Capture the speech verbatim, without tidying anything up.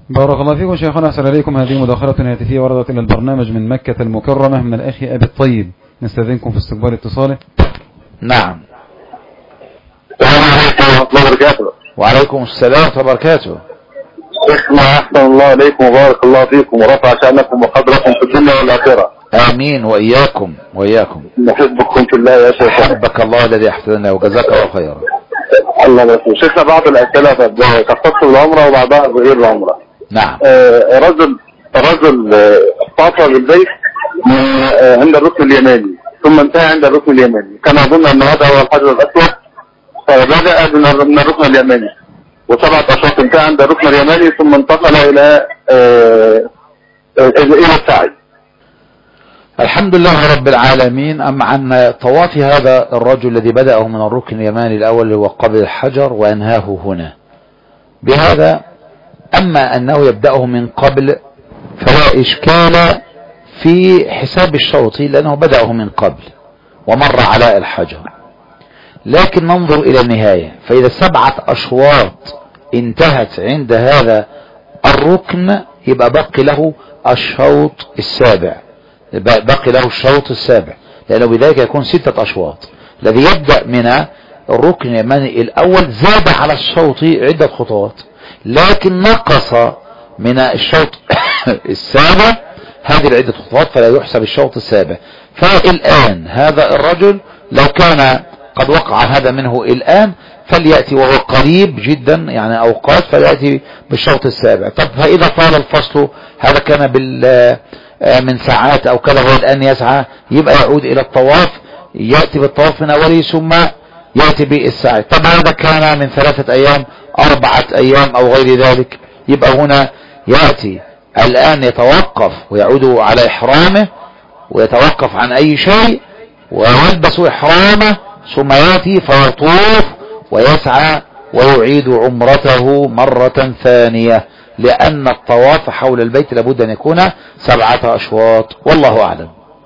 بارك الله فيكم شيخنا، أحسن إليكم. هذه مداخلة هاتفية وردت إلى البرنامج من مكة المكرمة من الأخ أبي الطيب، نستأذنكم في استقبال اتصاله. نعم. السلام عليكم ورحمة الله وبركاته. وعليكم السلام ورحمة الله وبركاته. شيخنا أحسن الله إليكم وبارك الله فيكم ورفع شأنكم وقدركم في الدنيا والآخرة. آمين وإياكم وإياكم. نحبكم في الله يا شيخ. حبك الله الذي أحسننا وجزاك الله خيرا. الله يسلمك. شيخنا بعض الأسئلة تختص بالعمرة وبعضها بغير العمرة. نعم. آه رجل رجل آه طاف بالبيت آه عند الركن اليماني ثم انتهى عند الركن اليماني، كان أظن أن هذا هو الحجر الأسود، فبدأ من الركن اليماني وسبعة أشواط انتهى عند الركن اليماني ثم انتقل إلى آه آه إلى السعي. الحمد لله رب العالمين. أما عن طواف هذا الرجل الذي بدأه من الركن اليماني الأول هو قبل الحجر وأنهاه هنا بهذا، أما أنه يبدأه من قبل فلا إشكال في حساب الشوطي لأنه بدأه من قبل ومر على الحجر، لكن ننظر إلى النهاية، فإذا سبعة أشواط انتهت عند هذا الركن يبقى بقي له الشوط السابع، بقي له الشوط السابع لأنه بذلك يكون ستة أشواط. الذي يبدأ من الركن اليماني الأول زاد على الشوط عدة خطوات، لكن نقص من الشوط السابع هذه العدة خطوات فلا يحسب الشوط السابع. فالآن هذا الرجل لو كان قد وقع هذا منه الآن فليأتي وهو قريب جدا يعني أوقات فليأتي بالشوط السابع. طب فإذا طال الفصل هذا كان بال من ساعات أو كذا هو الآن يسعى يبقى يعود إلى الطواف، يأتي بالطواف من أوله ثم يأتي بالسعي. طب هذا كان من ثلاثة أيام أربعة أيام أو غير ذلك، يبقى هنا يأتي الآن يتوقف ويعود على إحرامه ويتوقف عن أي شيء ويلبس إحرامه ثم يأتي فيطوف ويسعى ويعيد عمرته مرة ثانية، لأن الطواف حول البيت لابد أن يكون سبعة أشواط، والله أعلم.